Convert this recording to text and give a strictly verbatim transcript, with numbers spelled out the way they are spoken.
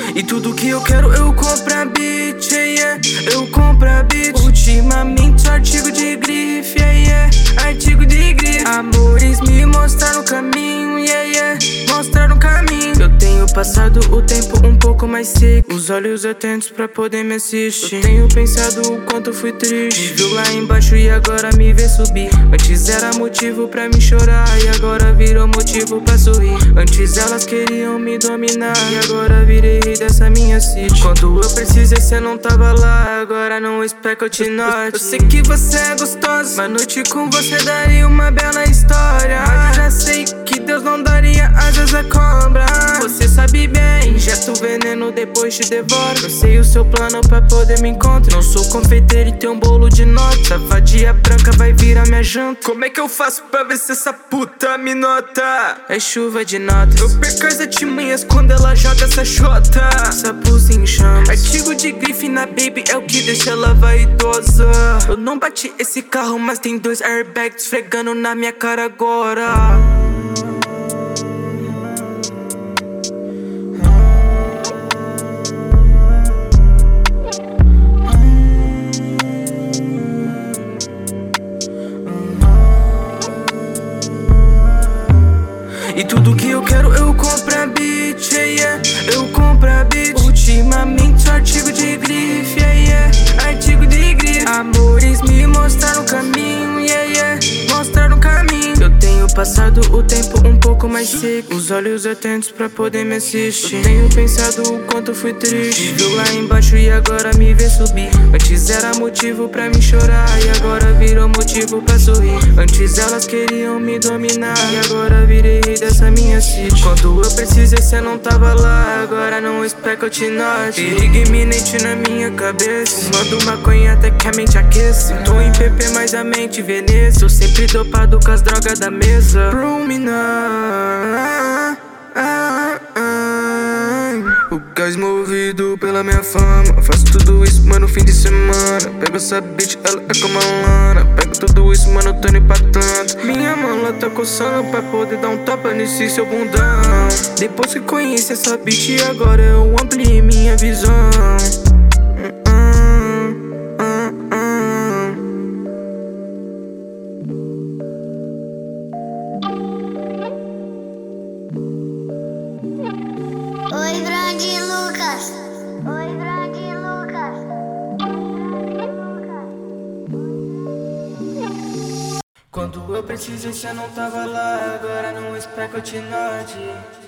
E tudo que eu quero eu compro a beat, yeah, yeah. Eu compro a beat. Ultimamente artigo de grife, yeah, yeah. Artigo de grife. Amores me mostraram o caminho, yeah, yeah. Mostraram o caminho. Eu tenho passado o tempo um pouco mais seco, os olhos atentos pra poder me assistir. Eu tenho pensado o quanto fui triste. Me viu lá embaixo e agora me vê subir. Antes era motivo pra me chorar e agora virou motivo pra sorrir. Antes elas queriam me dominar e agora virei rei dessa minha city. Quando eu precisei cê não tava lá, agora não espero que eu te note. Eu sei que você é gostosa, mas noite com você daria uma bela história. Mas já sei que Deus não daria asas à cobra. Você sabe bem, injeto veneno depois te devoro. Eu sei o seu plano pra poder me encontrar. Não sou confeiteiro e tenho um bolo de nota. A vadia branca vai virar minha janta. Como é que eu faço pra ver se essa puta me nota? É chuva de notas. Eu perco as artimanhas quando ela joga essa chota. Essa pulsa em chamas. Artigo de grife na baby é o que deixa ela vaidosa. Eu não bati esse carro, mas tem dois airbags esfregando na minha cara agora. E tudo que eu quero eu compro a beat, yeah, yeah. Eu compro a beat. Ultimamente artigo de grife, yeah, yeah. Artigo de grife. Amores me mostraram o caminho, yeah, yeah. Mostraram o caminho. Eu tenho passado o tempo um pouco mais seco, os olhos atentos pra poder me assistir. Eu tenho pensado o quanto fui triste. Me viu lá embaixo e agora me vê subir. Antes era motivo pra me chorar e agora virou motivo pra sorrir. Antes elas queriam me dominar e agora virei rei dessa minha city. Quando eu precisei cê não tava lá, agora não espero que eu te note. Perigo iminente na minha cabeça, fumando maconha até que a mente aqueça. Tô em P P mas a mente Veneza. Tô sempre dopado com as drogas da mesa. Ruminar, o gás movido pela minha fama. Faço tudo isso, mano, fim de semana. Pego essa bitch, ela é como a lana. Pego tudo isso, mano, tô indo pra tanto. Minha mão lá tá coçando pra poder dar um tapa nesse seu bundão. Depois que conheci essa bitch, agora eu ampliei minha visão. Oi, Grande Lucas. Oi, Grande Lucas. Quando eu precisei cê não tava lá, agora não espero que eu te note.